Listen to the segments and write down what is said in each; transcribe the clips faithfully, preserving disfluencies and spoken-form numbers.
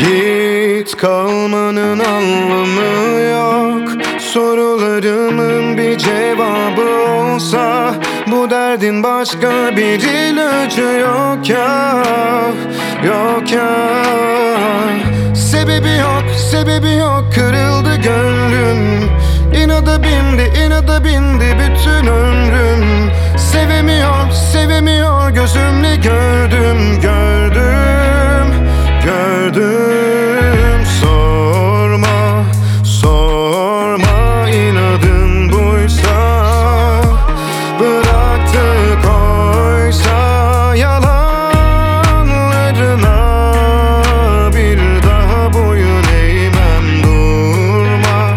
Git, kalmanın anlamı yok. Sorularımın bir cevabı olsa, bu derdin başka bir ilacı yok ya, yok ya. Sebebi yok, sebebi yok, kırıldı gönlüm. İnada bindi, inada bindi bütün ömrüm. Sevemiyor, sevemiyor, gözümle gördüm, gördüm, gördüm. Sorma, sorma, inadın buysa, bıraktık oysa yalanlarına. Bir daha boyun eğmem, durma,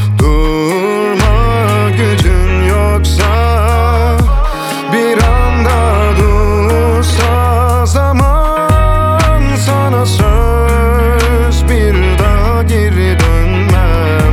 durma, gücün yoksa bir anda dursa zaman, sana söz bir daha geri dönmem.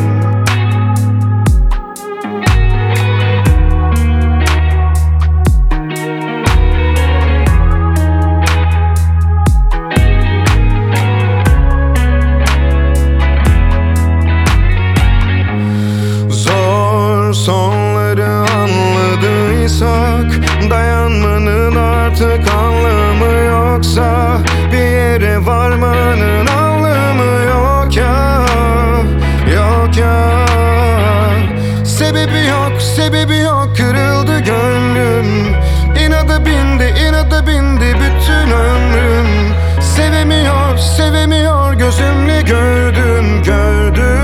Zor sonları anladıysak, dayanmanın artık anlamı yoksa, bir yere varmanın anlamı yok ya, yok ya. Sebebi yok, sebebi yok, kırıldı gönlüm. İnada bindi, inada bindi bütün ömrüm. Sevemiyor, sevemiyor, gözümle gördüm, gördüm.